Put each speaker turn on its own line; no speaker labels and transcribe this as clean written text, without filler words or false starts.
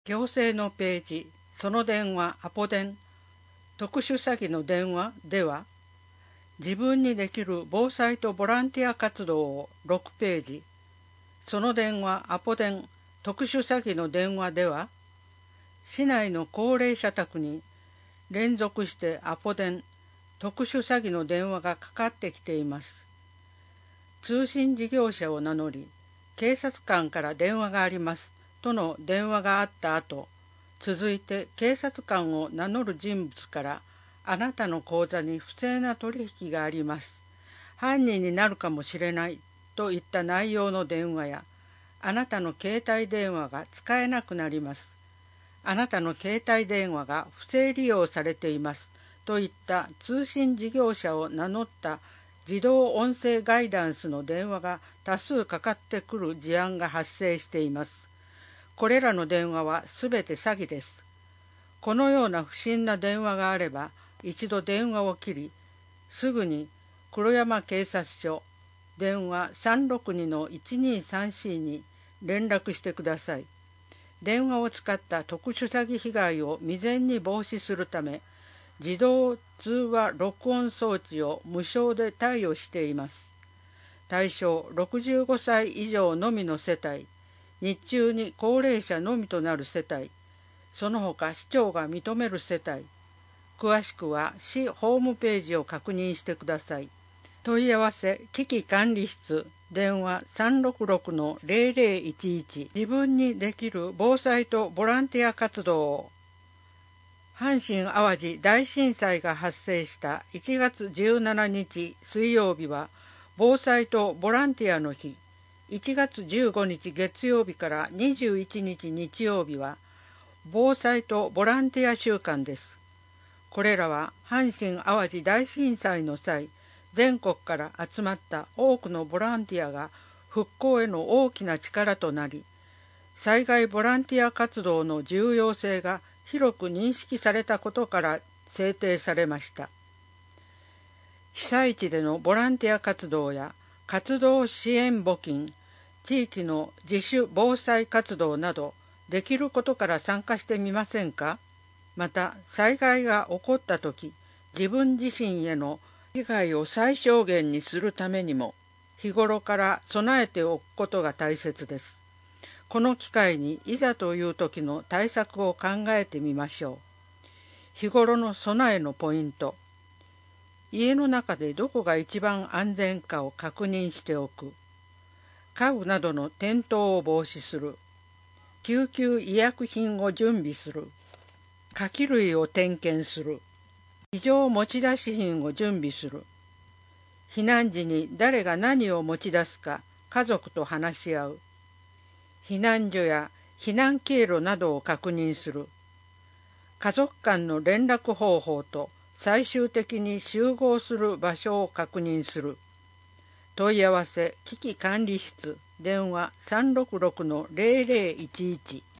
行政のページ、その電話アポ電、特殊詐欺の電話では、自分にできる防災とボランティア活動を6ページ、その電話アポ電、特殊詐欺の電話では、市内の高齢者宅に連続してアポ電、特殊詐欺の電話がかかってきています。通信事業者を名乗り、警察官から電話がありますとの電話があった後、続いて警察官を名乗る人物からあなたの口座に不正な取引があります。犯人になるかもしれないといった内容の電話や、あなたの携帯電話が使えなくなります。あなたの携帯電話が不正利用されていますといった通信事業者を名乗った自動音声ガイダンスの電話が多数かかってくる事案が発生しています。これらの電話はすべて詐欺です。このような不審な電話があれば、一度電話を切り、すぐに黒山警察署電話362-1234に連絡してください。電話を使った特殊詐欺被害を未然に防止するため、自動通話録音装置を無償で貸与しています。対象65歳以上のみの世帯、日中に高齢者のみとなる世帯、その他市長が認める世帯、詳しくは市ホームページを確認してください。問い合わせ危機管理室電話366-0011、自分にできる防災とボランティア活動を。阪神・淡路大震災が発生した1月17日水曜日は防災とボランティアの日、1月15日月曜日から21日日曜日は防災とボランティア週間です。これらは阪神・淡路大震災の際、全国から集まった多くのボランティアが復興への大きな力となり、災害ボランティア活動の重要性が広く認識されたことから制定されました。被災地でのボランティア活動や活動支援募金、地域の自主防災活動など、できることから参加してみませんか？また、災害が起こったとき、自分自身への被害を最小限にするためにも、日頃から備えておくことが大切です。この機会にいざという時の対策を考えてみましょう。日頃の備えのポイント。家の中でどこが一番安全かを確認しておく。家具などの転倒を防止する。救急医薬品を準備する。火器類を点検する。非常持ち出し品を準備する。避難時に誰が何を持ち出すか家族と話し合う。避難所や避難経路などを確認する。家族間の連絡方法と最終的に集合する場所を確認する。問い合わせ危機管理室電話366-0011